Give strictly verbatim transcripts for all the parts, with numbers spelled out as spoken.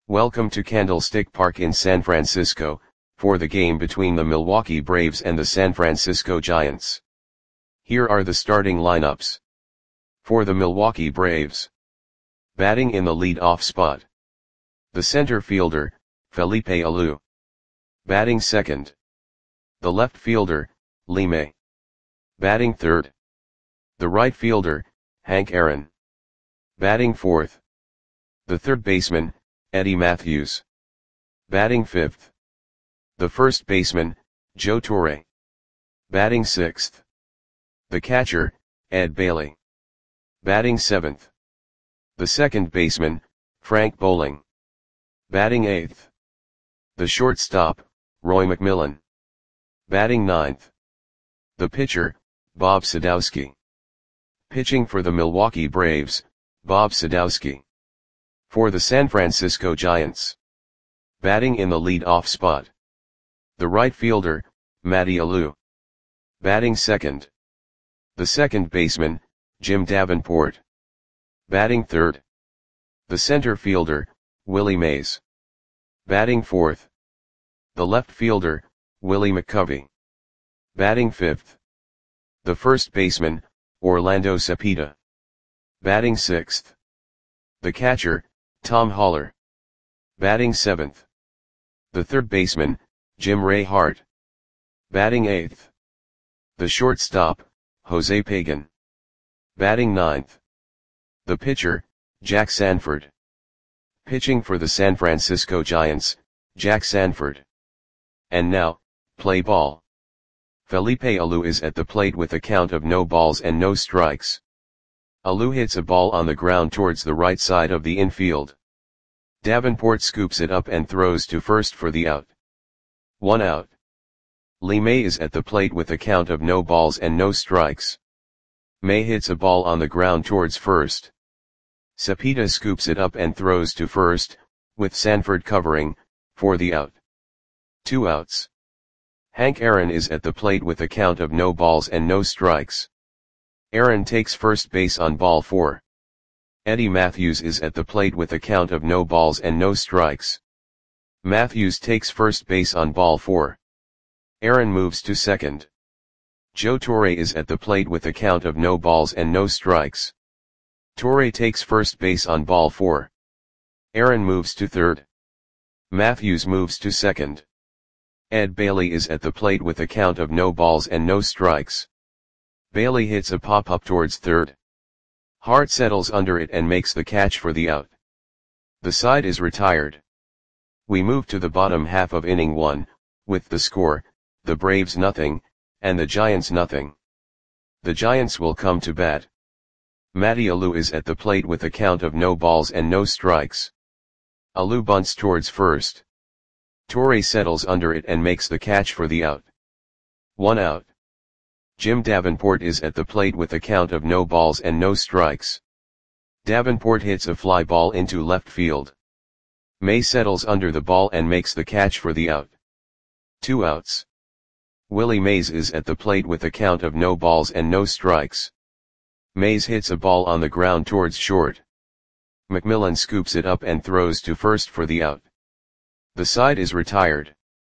Welcome to Candlestick Park in San Francisco, for the game between the Milwaukee Braves and the San Francisco Giants. Here are the starting lineups. For the Milwaukee Braves. Batting in the lead-off spot. The center fielder, Felipe Alou. Batting second. The left fielder, Lee May. Batting third. The right fielder, Hank Aaron. Batting fourth. The third baseman, Eddie Mathews. Batting fifth. The first baseman, Joe Torre. Batting sixth. The catcher, Ed Bailey. Batting seventh. The second baseman, Frank Bowling. Batting eighth. The shortstop, Roy McMillan. Batting ninth. The pitcher, Bob Sadowski. Pitching for the Milwaukee Braves, Bob Sadowski. For the San Francisco Giants. Batting in the lead-off spot. The right fielder, Matty Alou. Batting second. The second baseman, Jim Davenport. Batting third. The center fielder, Willie Mays. Batting fourth. The left fielder, Willie McCovey. Batting fifth. The first baseman, Orlando Cepeda. Batting sixth. The catcher, Tom Haller. Batting seventh. The third baseman, Jim Ray Hart. Batting eighth. The shortstop, Jose Pagan. Batting ninth. The pitcher, Jack Sanford. Pitching for the San Francisco Giants, Jack Sanford. And now, play ball. Felipe Alou is at the plate with a count of no balls and no strikes. Alou hits a ball on the ground towards the right side of the infield. Davenport scoops it up and throws to first for the out. One out. Lee May is at the plate with a count of no balls and no strikes. May hits a ball on the ground towards first. Cepeda scoops it up and throws to first, with Sanford covering, for the out. Two outs. Hank Aaron is at the plate with a count of no balls and no strikes. Aaron takes first base on ball four. Eddie Mathews is at the plate with a count of no balls and no strikes. Mathews takes first base on ball four. Aaron moves to second. Joe Torre is at the plate with a count of no balls and no strikes. Torre takes first base on ball four. Aaron moves to third. Mathews moves to second. Ed Bailey is at the plate with a count of no balls and no strikes. Bailey hits a pop-up towards third. Hart settles under it and makes the catch for the out. The side is retired. We move to the bottom half of inning one, with the score, the Braves nothing, and the Giants nothing. The Giants will come to bat. Matty Alou is at the plate with a count of no balls and no strikes. Alou bunts towards first. Torre settles under it and makes the catch for the out. One out. Jim Davenport is at the plate with a count of no balls and no strikes. Davenport hits a fly ball into left field. May settles under the ball and makes the catch for the out. Two outs. Willie Mays is at the plate with a count of no balls and no strikes. Mays hits a ball on the ground towards short. McMillan scoops it up and throws to first for the out. The side is retired.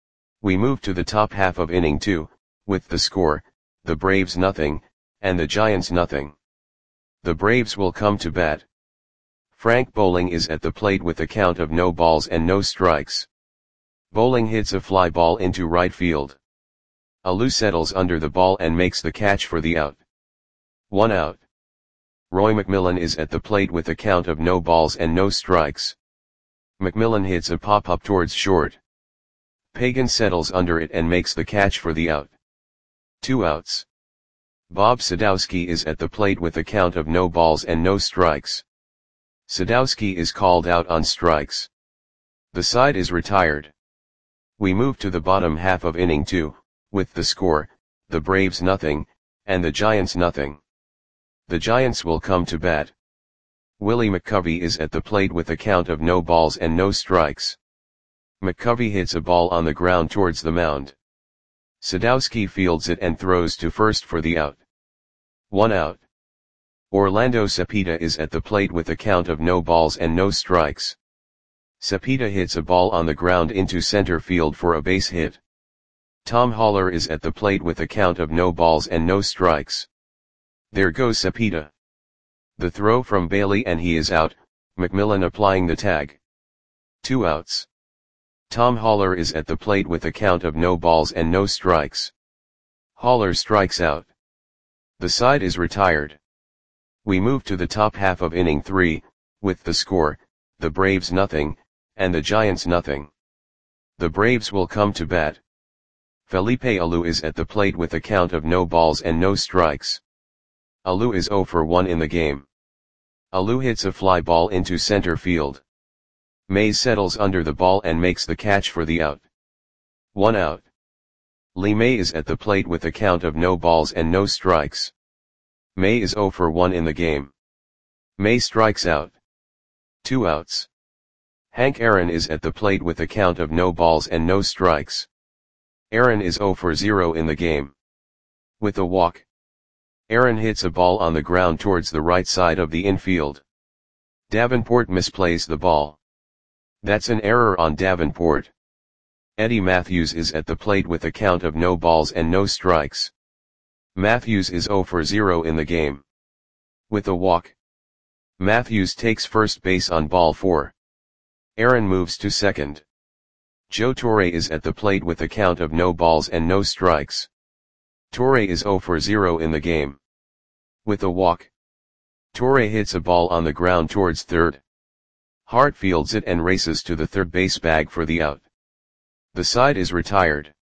We move to the top half of inning two, with the score, the Braves nothing, and the Giants nothing. The Braves will come to bat. Frank Bowling is at the plate with a count of no balls and no strikes. Bowling hits a fly ball into right field. Alou settles under the ball and makes the catch for the out. One out. Roy McMillan is at the plate with a count of no balls and no strikes. McMillan hits a pop-up towards short. Pagan settles under it and makes the catch for the out. Two outs. Bob Sadowski is at the plate with a count of no balls and no strikes. Sadowski is called out on strikes. The side is retired. We move to the bottom half of inning two, with the score, the Braves nothing, and the Giants nothing. The Giants will come to bat. Willie McCovey is at the plate with a count of no balls and no strikes. McCovey hits a ball on the ground towards the mound. Sadowski fields it and throws to first for the out. One out. Orlando Cepeda is at the plate with a count of no balls and no strikes. Cepeda hits a ball on the ground into center field for a base hit. Tom Haller is at the plate with a count of no balls and no strikes. There goes Cepeda. The throw from Bailey and he is out, McMillan applying the tag. Two outs. Tom Haller is at the plate with a count of no balls and no strikes. Haller strikes out. The side is retired. We move to the top half of inning three, with the score, the Braves nothing, and the Giants nothing. The Braves will come to bat. Felipe Alou is at the plate with a count of no balls and no strikes. Alou is oh for one in the game. Alou hits a fly ball into center field. Mays settles under the ball and makes the catch for the out. One out. Lee May is at the plate with a count of no balls and no strikes. May is oh for one in the game. May strikes out. Two outs. Hank Aaron is at the plate with a count of no balls and no strikes. Aaron is oh for zero in the game. With a walk. Aaron hits a ball on the ground towards the right side of the infield. Davenport misplays the ball. That's an error on Davenport. Eddie Matthews is at the plate with a count of no balls and no strikes. Matthews is oh for zero in the game. With a walk. Matthews takes first base on ball four. Aaron moves to second. Joe Torre is at the plate with a count of no balls and no strikes. Torre is oh for zero in the game. With a walk. Torre hits a ball on the ground towards third. Hart fields it and races to the third base bag for the out. The side is retired.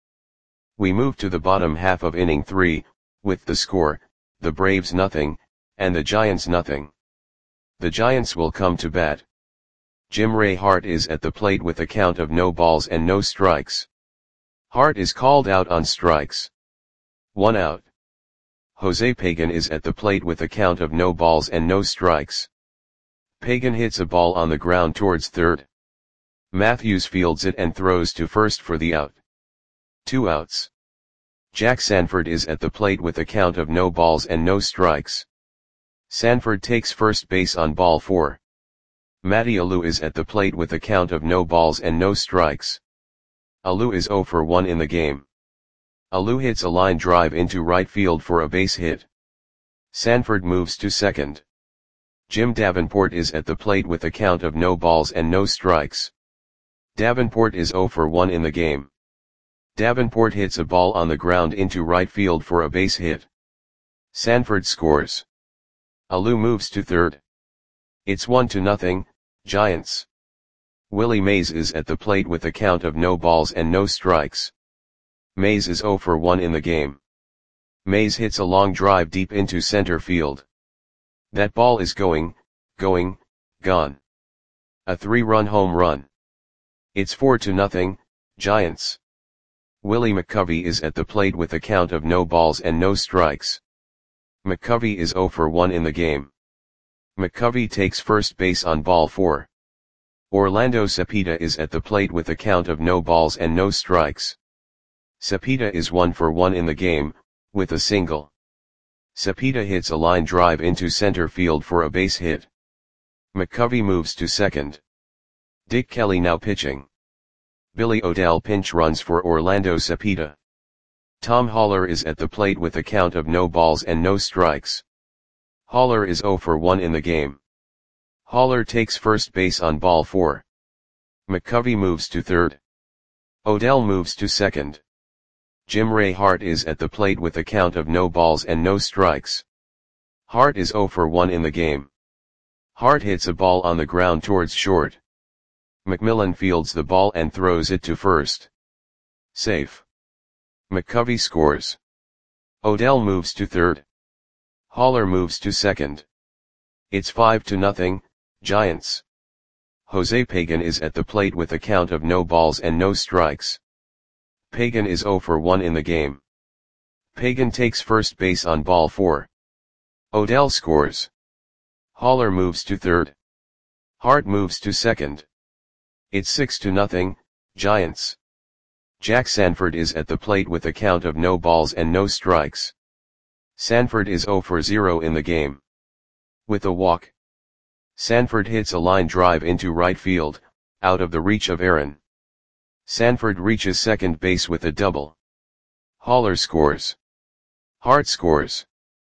We move to the bottom half of inning three, with the score, the Braves nothing, and the Giants nothing. The Giants will come to bat. Jim Ray Hart is at the plate with a count of no balls and no strikes. Hart is called out on strikes. One out. Jose Pagan is at the plate with a count of no balls and no strikes. Pagan hits a ball on the ground towards third. Matthews fields it and throws to first for the out. Two outs. Jack Sanford is at the plate with a count of no balls and no strikes. Sanford takes first base on ball four. Matty Alou is at the plate with a count of no balls and no strikes. Alou is oh for one in the game. Alou hits a line drive into right field for a base hit. Sanford moves to second. Jim Davenport is at the plate with a count of no balls and no strikes. Davenport is oh for one in the game. Davenport hits a ball on the ground into right field for a base hit. Sanford scores. Alou moves to third. It's one to nothing, Giants. Willie Mays is at the plate with a count of no balls and no strikes. Mays is oh for one in the game. Mays hits a long drive deep into center field. That ball is going, going, gone. A three-run home run. It's four to nothing, Giants. Willie McCovey is at the plate with a count of no balls and no strikes. McCovey is oh for one in the game. McCovey takes first base on ball four. Orlando Cepeda is at the plate with a count of no balls and no strikes. Cepeda is one for one in the game, with a single. Cepeda hits a line drive into center field for a base hit. McCovey moves to second. Dick Kelly now pitching. Billy O'Dell pinch runs for Orlando Cepeda. Tom Haller is at the plate with a count of no balls and no strikes. Haller is oh for one in the game. Haller takes first base on ball four. McCovey moves to third. O'Dell moves to second. Jim Ray Hart is at the plate with a count of no balls and no strikes. Hart is oh for one in the game. Hart hits a ball on the ground towards short. McMillan fields the ball and throws it to first. Safe. McCovey scores. O'Dell moves to third. Haller moves to second. It's five to nothing, Giants. Jose Pagan is at the plate with a count of no balls and no strikes. Pagan is oh for one in the game. Pagan takes first base on ball four. O'Dell scores. Haller moves to third. Hart moves to second. It's six to nothing, Giants. Jack Sanford is at the plate with a count of no balls and no strikes. Sanford is oh for zero in the game. With a walk. Sanford hits a line drive into right field, out of the reach of Aaron. Sanford reaches second base with a double. Haller scores. Hart scores.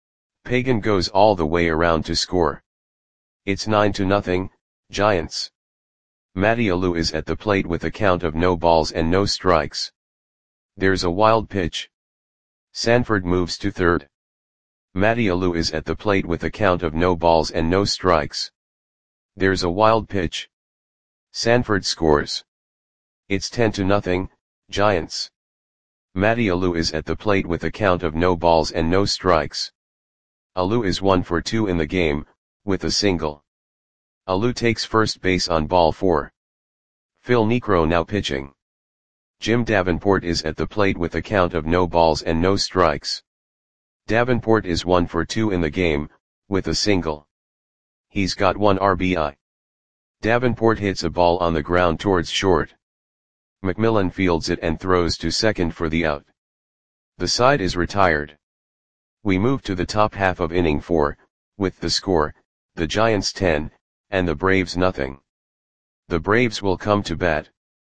Pagan goes all the way around to score. It's nine to nothing, Giants. Matty Alou is at the plate with a count of no balls and no strikes. There's a wild pitch. Sanford moves to third. Matty Alou is at the plate with a count of no balls and no strikes. There's a wild pitch. Sanford scores. It's ten to nothing, Giants. Matty Alou is at the plate with a count of no balls and no strikes. Alou is one for two in the game, with a single. Alou takes first base on ball four. Phil Niekro now pitching. Jim Davenport is at the plate with a count of no balls and no strikes. Davenport is one for two in the game, with a single. He's got one R B I. Davenport hits a ball on the ground towards short. McMillan fields it and throws to second for the out. The side is retired. We move to the top half of inning four, with the score, the Giants ten, and the Braves nothing. The Braves will come to bat.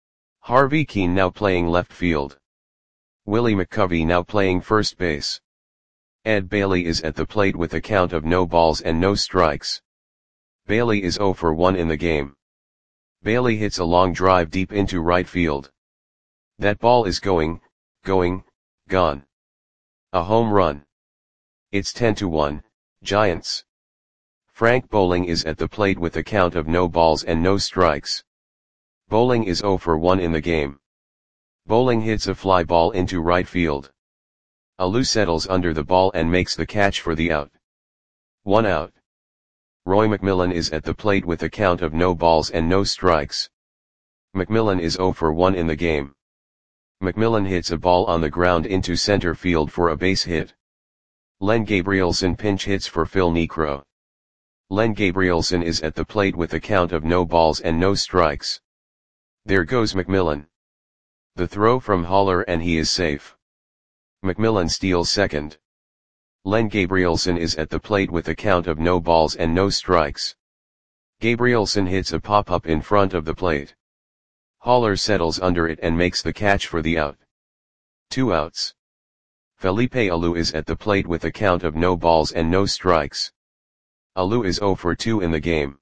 Harvey Keene now playing left field. Willie McCovey now playing first base. Ed Bailey is at the plate with a count of no balls and no strikes. Bailey is zero for one in the game. Bailey hits a long drive deep into right field. That ball is going, going, gone. A home run. It's ten to one, Giants. Frank Bowling is at the plate with a count of no balls and no strikes. Bowling is zero for one in the game. Bowling hits a fly ball into right field. Alou settles under the ball and makes the catch for the out. One out. Roy McMillan is at the plate with a count of no balls and no strikes. McMillan is zero for one in the game. McMillan hits a ball on the ground into center field for a base hit. Len Gabrielson pinch hits for Phil Niekro. Len Gabrielson is at the plate with a count of no balls and no strikes. There goes McMillan. The throw from Haller and he is safe. McMillan steals second. Len Gabrielson is at the plate with a count of no balls and no strikes. Gabrielson hits a pop-up in front of the plate. Haller settles under it and makes the catch for the out. Two outs. Felipe Alou is at the plate with a count of no balls and no strikes. Alou is zero for two in the game.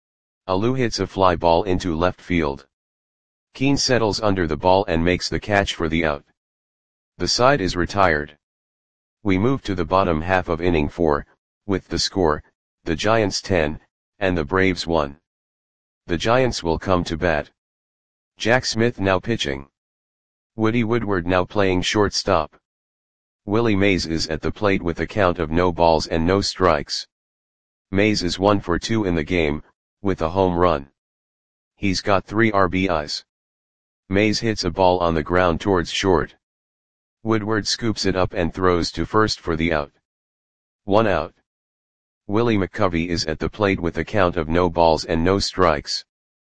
Alou hits a fly ball into left field. Keene settles under the ball and makes the catch for the out. The side is retired. We move to the bottom half of inning four, with the score, the Giants ten, and the Braves one. The Giants will come to bat. Jack Smith now pitching. Woody Woodward now playing shortstop. Willie Mays is at the plate with a count of no balls and no strikes. Mays is one for two in the game, with a home run. He's got three R B Is. Mays hits a ball on the ground towards short. Woodward scoops it up and throws to first for the out. One out. Willie McCovey is at the plate with a count of no balls and no strikes.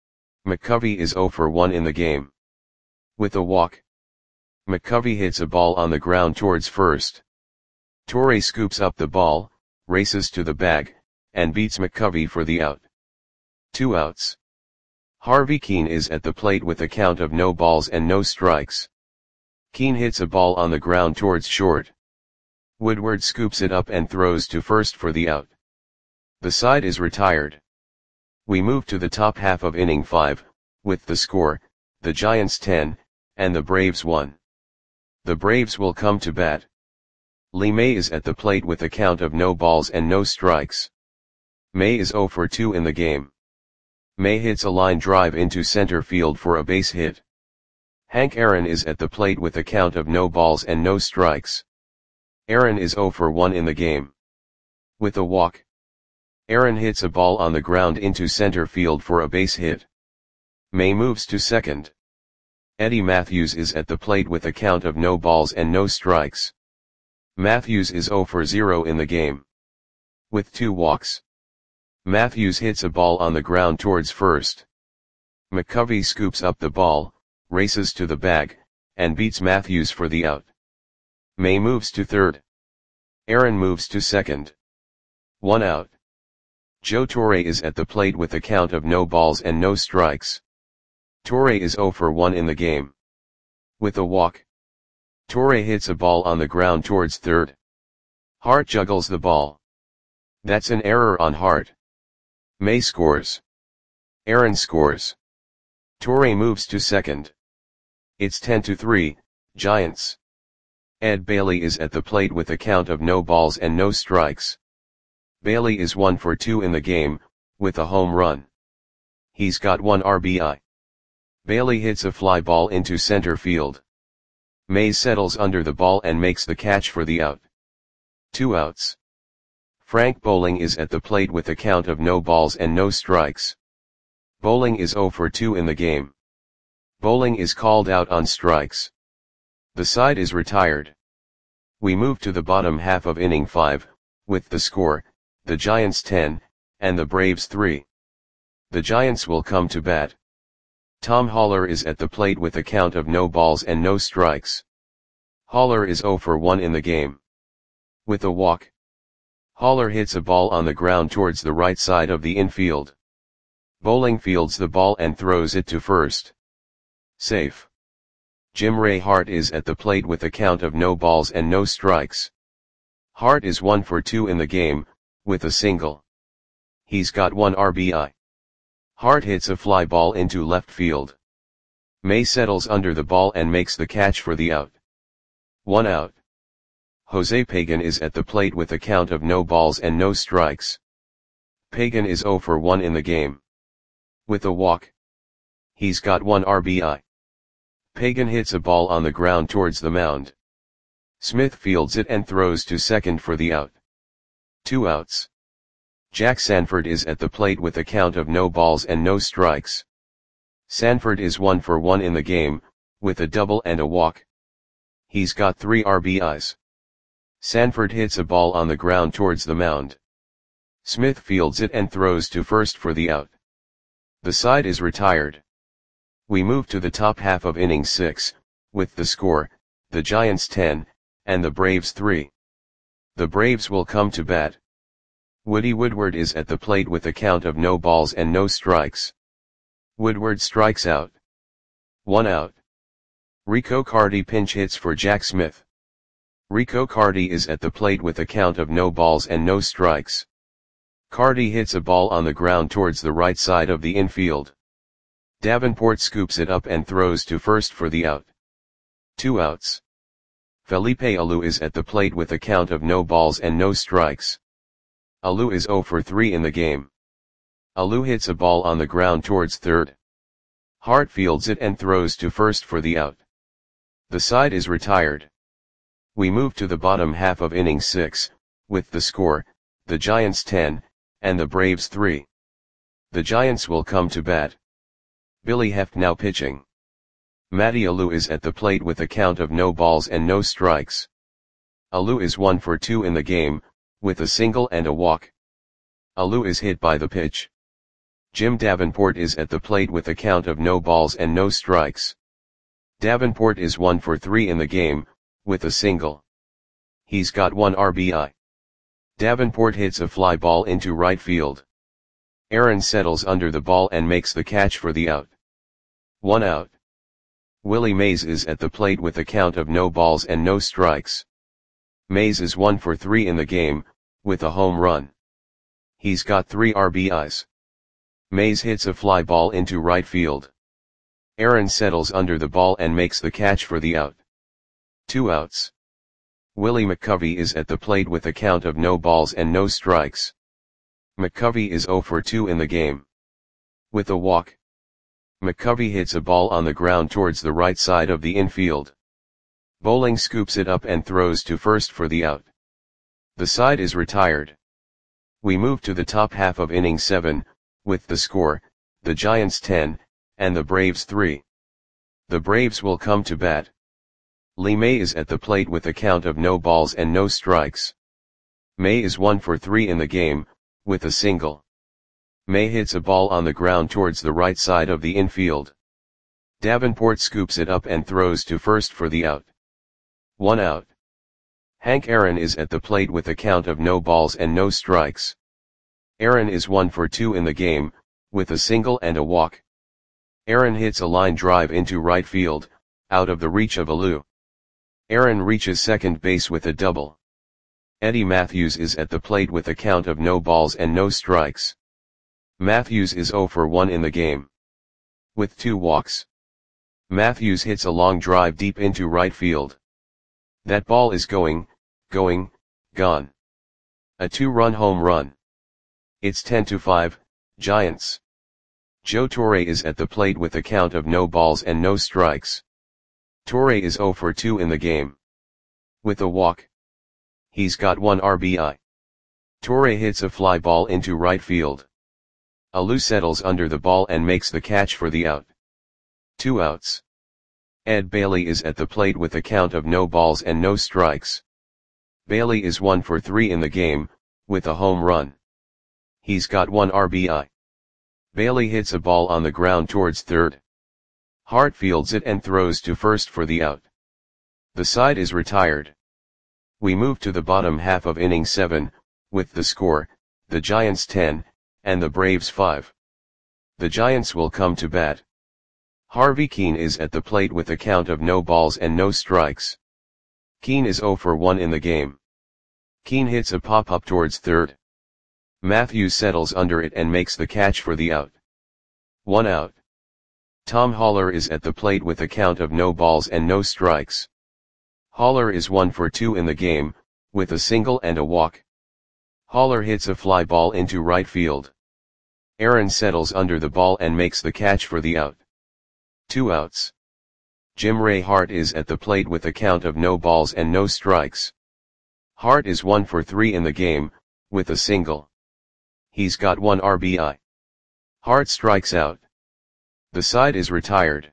McCovey is zero for one in the game. With a walk. McCovey hits a ball on the ground towards first. Torre scoops up the ball, races to the bag, and beats McCovey for the out. Two outs. Harvey Keene is at the plate with a count of no balls and no strikes. Keene hits a ball on the ground towards short. Woodward scoops it up and throws to first for the out. The side is retired. We move to the top half of inning five, with the score, the Giants ten, and the Braves one. The Braves will come to bat. Lee May is at the plate with a count of no balls and no strikes. May is zero for two in the game. May hits a line drive into center field for a base hit. Hank Aaron is at the plate with a count of no balls and no strikes. Aaron is zero for one in the game. With a walk. Aaron hits a ball on the ground into center field for a base hit. May moves to second. Eddie Matthews is at the plate with a count of no balls and no strikes. Matthews is zero for zero in the game. With two walks. Matthews hits a ball on the ground towards first. McCovey scoops up the ball, races to the bag, and beats Matthews for the out. May moves to third. Aaron moves to second. One out. Joe Torre is at the plate with a count of no balls and no strikes. Torre is zero for one in the game. With a walk. Torre hits a ball on the ground towards third. Hart juggles the ball. That's an error on Hart. May scores. Aaron scores. Torre moves to second. It's ten to three, Giants. Ed Bailey is at the plate with a count of no balls and no strikes. Bailey is one for two in the game, with a home run. He's got one R B I. Bailey hits a fly ball into center field. Mays settles under the ball and makes the catch for the out. Two outs. Frank Bowling is at the plate with a count of no balls and no strikes. Bowling is zero for two in the game. Bowling is called out on strikes. The side is retired. We move to the bottom half of inning five, with the score, the Giants ten, and the Braves three. The Giants will come to bat. Tom Haller is at the plate with a count of no balls and no strikes. Haller is zero for one in the game. With a walk. Haller hits a ball on the ground towards the right side of the infield. Bowling fields the ball and throws it to first. Safe. Jim Ray Hart is at the plate with a count of no balls and no strikes. Hart is one for two in the game, with a single. He's got one R B I. Hart hits a fly ball into left field. May settles under the ball and makes the catch for the out. One out. Jose Pagan is at the plate with a count of no balls and no strikes. Pagan is zero for one in the game. With a walk. He's got one R B I. Pagan hits a ball on the ground towards the mound. Smith fields it and throws to second for the out. Two outs. Jack Sanford is at the plate with a count of no balls and no strikes. Sanford is one for one in the game, with a double and a walk. He's got three R B Is. Sanford hits a ball on the ground towards the mound. Smith fields it and throws to first for the out. The side is retired. We move to the top half of inning six, with the score, the Giants ten, and the Braves three. The Braves will come to bat. Woody Woodward is at the plate with a count of no balls and no strikes. Woodward strikes out. One out. Rico Cardi pinch hits for Jack Smith. Rico Cardi is at the plate with a count of no balls and no strikes. Cardi hits a ball on the ground towards the right side of the infield. Davenport scoops it up and throws to first for the out. Two outs. Felipe Alou is at the plate with a count of no balls and no strikes. Alou is zero for three in the game. Alou hits a ball on the ground towards third. Hart fields it and throws to first for the out. The side is retired. We move to the bottom half of inning six, with the score, the Giants ten, and the Braves three. The Giants will come to bat. Billy Heft now pitching. Matty Alou is at the plate with a count of no balls and no strikes. Alou is one for two in the game, with a single and a walk. Alou is hit by the pitch. Jim Davenport is at the plate with a count of no balls and no strikes. Davenport is one for three in the game, with a single. He's got one R B I. Davenport hits a fly ball into right field. Aaron settles under the ball and makes the catch for the out. One out. Willie Mays is at the plate with a count of no balls and no strikes. Mays is one for three in the game, with a home run. He's got three R B Is. Mays hits a fly ball into right field. Aaron settles under the ball and makes the catch for the out. Two outs. Willie McCovey is at the plate with a count of no balls and no strikes. McCovey is zero for two in the game. With a walk. McCovey hits a ball on the ground towards the right side of the infield. Bowling scoops it up and throws to first for the out. The side is retired. We move to the top half of inning seven, with the score, the Giants ten, and the Braves three. The Braves will come to bat. Lee May is at the plate with a count of no balls and no strikes. May is one for three in the game, with a single. May hits a ball on the ground towards the right side of the infield. Davenport scoops it up and throws to first for the out. One out. Hank Aaron is at the plate with a count of no balls and no strikes. Aaron is one for two in the game, with a single and a walk. Aaron hits a line drive into right field, out of the reach of Alou. Aaron reaches second base with a double. Eddie Mathews is at the plate with a count of no balls and no strikes. Mathews is zero for one in the game, with two walks. Mathews hits a long drive deep into right field. That ball is going, going, gone. A two-run home run. It's ten to five, Giants. Joe Torre is at the plate with a count of no balls and no strikes. Torre is zero for two in the game, with a walk. He's got one R B I. Torre hits a fly ball into right field. Alou settles under the ball and makes the catch for the out. Two outs. Ed Bailey is at the plate with a count of no balls and no strikes. Bailey is one for three in the game, with a home run. He's got one R B I. Bailey hits a ball on the ground towards third. Hart fields it and throws to first for the out. The side is retired. We move to the bottom half of inning seven, with the score, the Giants ten, and the Braves five. The Giants will come to bat. Harvey Keene is at the plate with a count of no balls and no strikes. Keene is zero for one in the game. Keene hits a pop-up towards third. Mathews settles under it and makes the catch for the out. One out. Tom Haller is at the plate with a count of no balls and no strikes. Haller is one for two in the game, with a single and a walk. Haller hits a fly ball into right field. Aaron settles under the ball and makes the catch for the out. Two outs. Jim Ray Hart is at the plate with a count of no balls and no strikes. Hart is one for three in the game, with a single. He's got one R B I. Hart strikes out. The side is retired.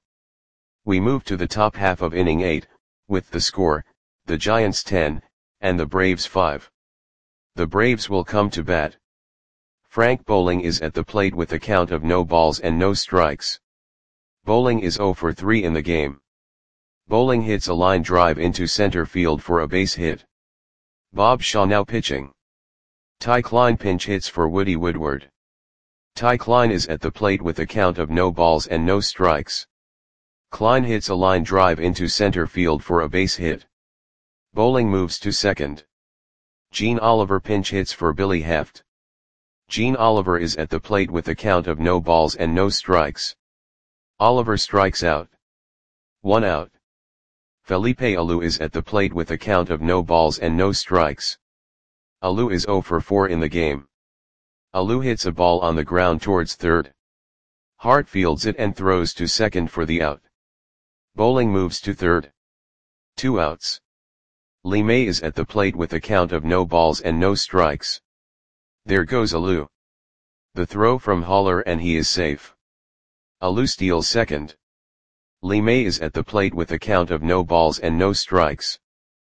We move to the top half of inning eight, with the score, the Giants ten, and the Braves five. The Braves will come to bat. Frank Bowling is at the plate with a count of no balls and no strikes. Bowling is zero for three in the game. Bowling hits a line drive into center field for a base hit. Bob Shaw now pitching. Ty Klein pinch hits for Woody Woodward. Ty Klein is at the plate with a count of no balls and no strikes. Klein hits a line drive into center field for a base hit. Bowling moves to second. Gene Oliver pinch hits for Billy Heft. Gene Oliver is at the plate with a count of no balls and no strikes. Oliver strikes out. One out. Felipe Alou is at the plate with a count of no balls and no strikes. Alou is zero for four in the game. Alou hits a ball on the ground towards third. Hart fields it and throws to second for the out. Bowling moves to third. Two outs. Lee May is at the plate with a count of no balls and no strikes. There goes Alou. The throw from Haller and he is safe. Alou steals second. Lee May is at the plate with a count of no balls and no strikes.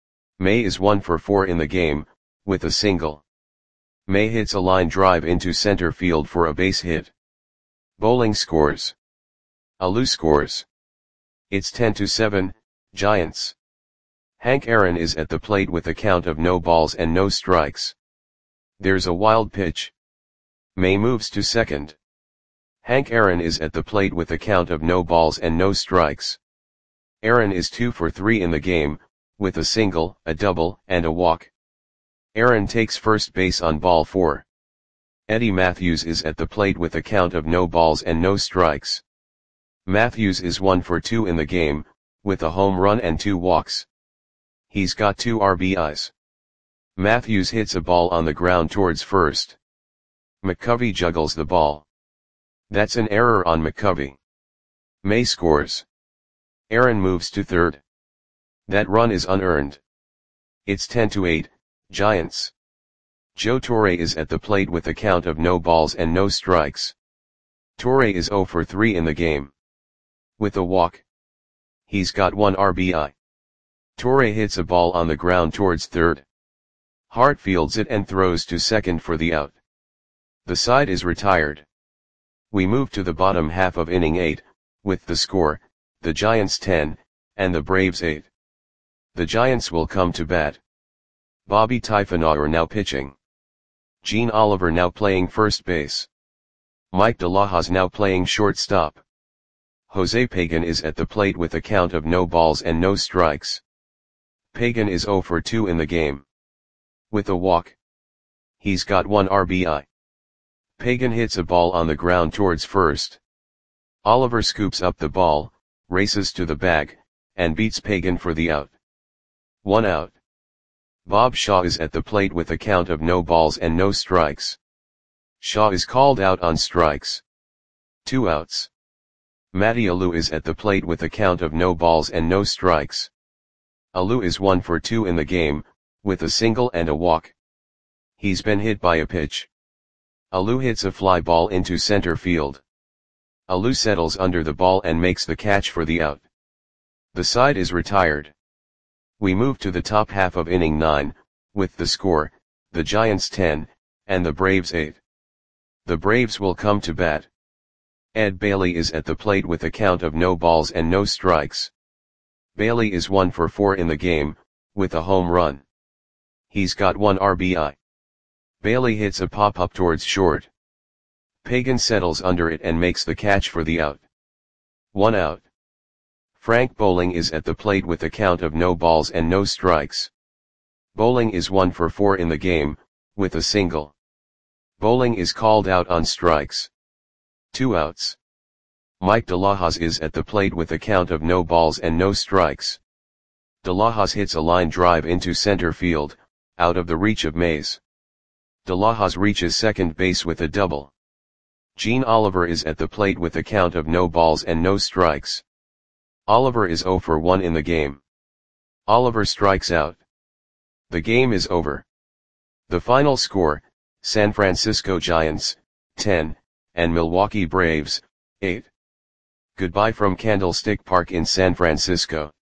May is one for four in the game, with a single. May hits a line drive into center field for a base hit. Bowling scores. Alou scores. It's ten to seven, Giants. Hank Aaron is at the plate with a count of no balls and no strikes. There's a wild pitch. May moves to second. Hank Aaron is at the plate with a count of no balls and no strikes. Aaron is two for three in the game, with a single, a double, and a walk. Aaron takes first base on ball four. Eddie Mathews is at the plate with a count of no balls and no strikes. Mathews is one for two in the game, with a home run and two walks. He's got two R B Is. Mathews hits a ball on the ground towards first. McCovey juggles the ball. That's an error on McCovey. May scores. Aaron moves to third. That run is unearned. It's ten to eight, Giants. Joe Torre is at the plate with a count of no balls and no strikes. Torre is zero for three in the game, with a walk. He's got one R B I. Torre hits a ball on the ground towards third. Hart fields it and throws to second for the out. The side is retired. We move to the bottom half of inning eight, with the score, the Giants ten, and the Braves eight. The Giants will come to bat. Bobby Typhonauer now pitching. Gene Oliver now playing first base. Mike DeLahoz now playing shortstop. Jose Pagan is at the plate with a count of no balls and no strikes. Pagan is zero for two in the game. With a walk. He's got one R B I. Pagan hits a ball on the ground towards first. Oliver scoops up the ball, races to the bag, and beats Pagan for the out. One out. Bob Shaw is at the plate with a count of no balls and no strikes. Shaw is called out on strikes. Two outs. Matty Alou is at the plate with a count of no balls and no strikes. Alou is one for two in the game, with a single and a walk. He's been hit by a pitch. Alou hits a fly ball into center field. Alou settles under the ball and makes the catch for the out. The side is retired. We move to the top half of inning nine, with the score, the Giants ten, and the Braves eight. The Braves will come to bat. Ed Bailey is at the plate with a count of no balls and no strikes. Bailey is one for four in the game, with a home run. He's got one R B I. Bailey hits a pop-up towards short. Pagan settles under it and makes the catch for the out. One out. Frank Bowling is at the plate with a count of no balls and no strikes. Bowling is one for four in the game, with a single. Bowling is called out on strikes. Two outs. Mike De La Hoz is at the plate with a count of no balls and no strikes. De La Hoz hits a line drive into center field, out of the reach of Mays. De La Hoz reaches second base with a double. Gene Oliver is at the plate with a count of no balls and no strikes. Oliver is zero for one in the game. Oliver strikes out. The game is over. The final score, San Francisco Giants, ten, and Milwaukee Braves, eight. Goodbye from Candlestick Park in San Francisco.